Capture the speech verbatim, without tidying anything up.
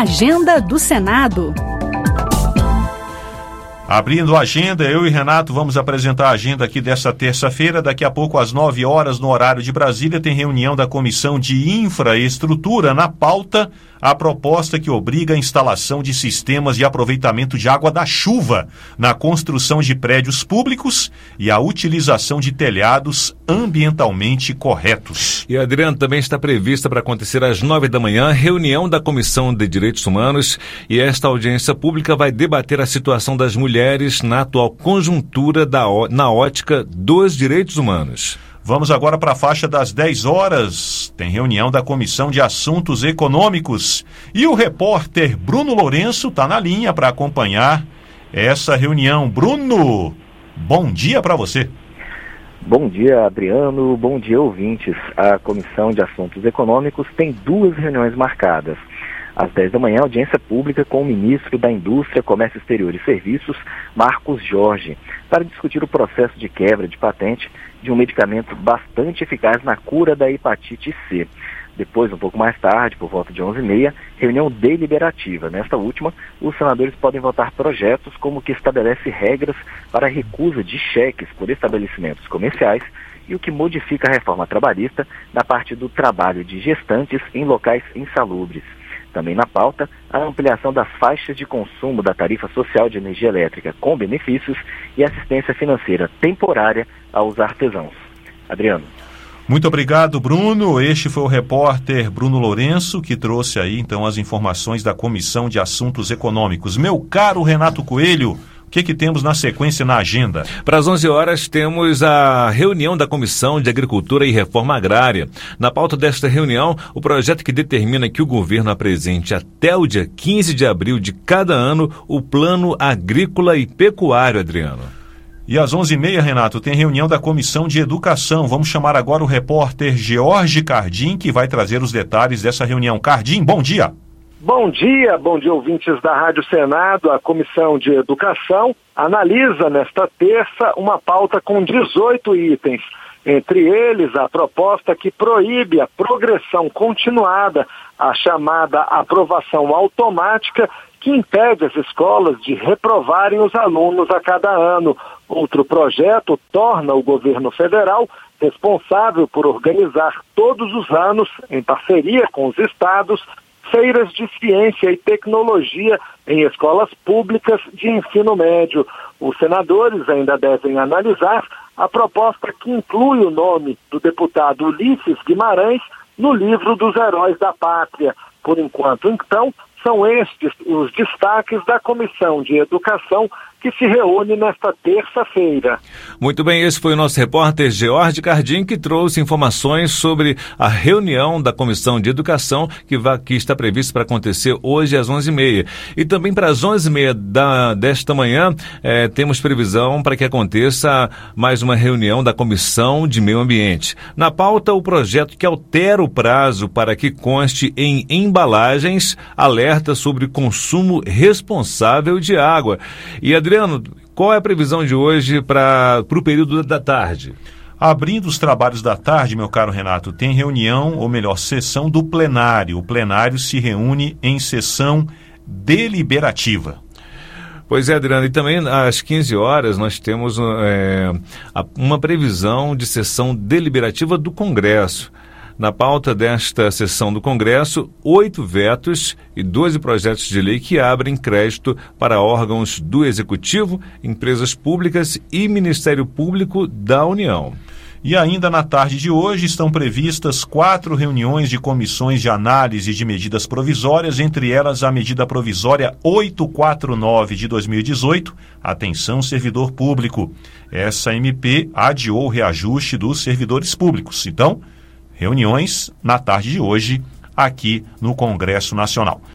Agenda do Senado. Abrindo a agenda, eu e Renato vamos apresentar a agenda aqui dessa terça-feira. Daqui a pouco, às nove horas, no horário de Brasília, tem reunião da Comissão de Infraestrutura. Na pauta, a proposta que obriga a instalação de sistemas de aproveitamento de água da chuva na construção de prédios públicos e a utilização de telhados ambientalmente corretos. E, Adriano, também está prevista para acontecer às nove da manhã reunião da Comissão de Direitos Humanos, e esta audiência pública vai debater a situação das mulheres na atual conjuntura da, na ótica dos direitos humanos. Vamos agora para a faixa das dez horas. Tem reunião da Comissão de Assuntos Econômicos. E o repórter Bruno Lourenço está na linha para acompanhar essa reunião. Bruno, bom dia para você. Bom dia, Adriano. Bom dia, ouvintes. A Comissão de Assuntos Econômicos tem duas reuniões marcadas. Às dez da manhã, audiência pública com o ministro da Indústria, Comércio Exterior e Serviços, Marcos Jorge, para discutir o processo de quebra de patente de um medicamento bastante eficaz na cura da hepatite C. Depois, um pouco mais tarde, por volta de onze e meia, reunião deliberativa. Nesta última, os senadores podem votar projetos como o que estabelece regras para a recusa de cheques por estabelecimentos comerciais e o que modifica a reforma trabalhista na parte do trabalho de gestantes em locais insalubres. Também na pauta, a ampliação das faixas de consumo da tarifa social de energia elétrica com benefícios e assistência financeira temporária aos artesãos. Adriano. Muito obrigado, Bruno. Este foi o repórter Bruno Lourenço, que trouxe aí, então, as informações da Comissão de Assuntos Econômicos. Meu caro Renato Coelho, o que que temos na sequência na agenda? Para as onze horas temos a reunião da Comissão de Agricultura e Reforma Agrária. Na pauta desta reunião, o projeto que determina que o governo apresente até o dia quinze de abril de cada ano o Plano Agrícola e Pecuário, Adriano. E às onze e meia, Renato, tem reunião da Comissão de Educação. Vamos chamar agora o repórter George Cardim, que vai trazer os detalhes dessa reunião. Cardim, bom dia. Bom dia, bom dia, ouvintes da Rádio Senado. A Comissão de Educação analisa nesta terça uma pauta com dezoito itens. Entre eles, a proposta que proíbe a progressão continuada, a chamada aprovação automática, que impede as escolas de reprovarem os alunos a cada ano. Outro projeto torna o governo federal responsável por organizar todos os anos, em parceria com os estados, feiras de ciência e tecnologia em escolas públicas de ensino médio. Os senadores ainda devem analisar a proposta que inclui o nome do deputado Ulisses Guimarães no livro dos Heróis da Pátria. Por enquanto, então, são estes os destaques da Comissão de Educação que se reúne nesta terça-feira. Muito bem, esse foi o nosso repórter George Cardim, que trouxe informações sobre a reunião da Comissão de Educação que, vai, que está prevista para acontecer hoje às onze e meia. E também para as onze e meia da, desta manhã, eh, temos previsão para que aconteça mais uma reunião da Comissão de Meio Ambiente. Na pauta, o projeto que altera o prazo para que conste em embalagens alerta sobre consumo responsável de água. E, Adriano, qual é a previsão de hoje para o período da tarde? Abrindo os trabalhos da tarde, meu caro Renato, tem reunião, ou melhor, sessão do plenário. O plenário se reúne em sessão deliberativa. Pois é, Adriano, e também às quinze horas nós temos é, uma previsão de sessão deliberativa do Congresso. Na pauta desta sessão do Congresso, oito vetos e doze projetos de lei que abrem crédito para órgãos do Executivo, empresas públicas e Ministério Público da União. E ainda na tarde de hoje estão previstas quatro reuniões de comissões de análise de medidas provisórias, entre elas a medida provisória oitocentos e quarenta e nove de dois mil e dezoito, atenção servidor público. Essa M P adiou o reajuste dos servidores públicos. Então, reuniões na tarde de hoje aqui no Congresso Nacional.